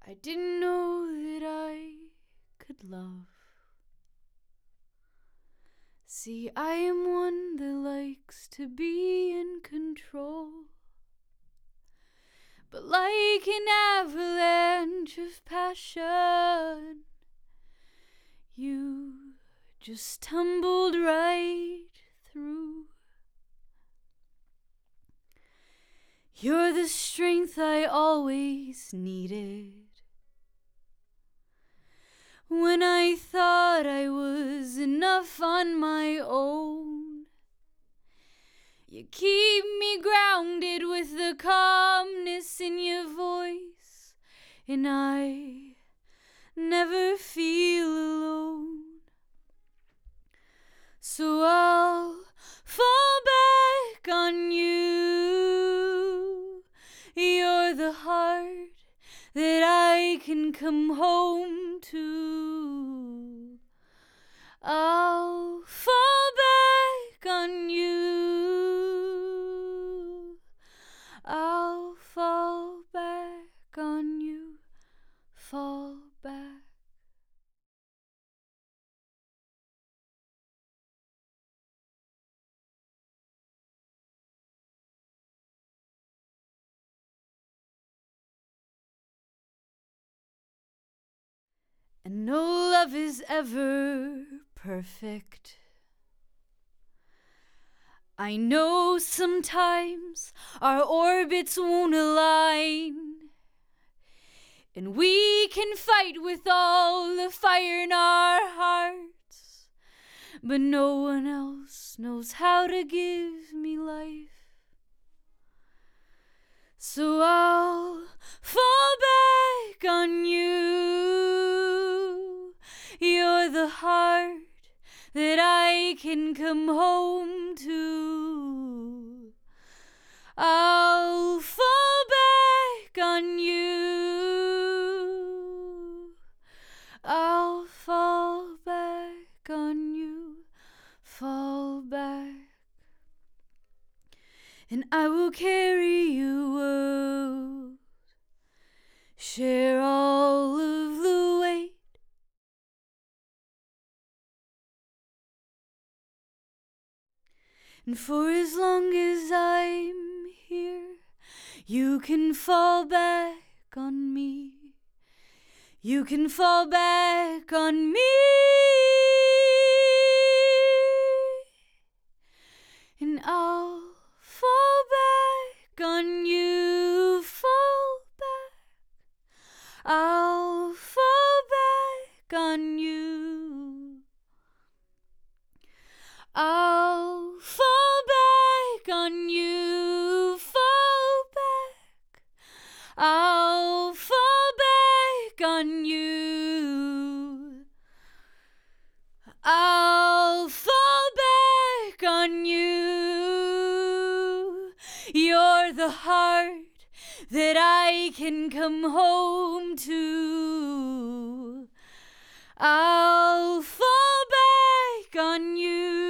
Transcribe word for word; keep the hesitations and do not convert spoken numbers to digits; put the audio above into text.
I didn't know that I could love. See, I am one that likes to be in control, but like an avalanche of passion, you just tumbled right through. You're the strength I always needed when I thought I was enough on my own. You keep me grounded with the calmness in your voice, and I never feel alone. So I'll fall back on you. You're the heart that I can come home to. I'll fall back on you. I'll fall back on you. Fall back. And no love is ever perfect. I know sometimes our orbits won't align, and we can fight with all the fire in our hearts, but no one else knows how to give me life. So I'll fall back on you. You're the heart that I can come home to. I'll fall back on you. I'll fall back on you. Fall back. And I will carry you out, share all of the weight. And for as long as I'm here, you can fall back on me. You can fall back on me. And I'll fall back on you, fall back. I'll fall back on you. I'll fall back on you, fall back. I'll fall back on you. I'll fall back on you. You're the heart that I can come home to. I'll fall back on you.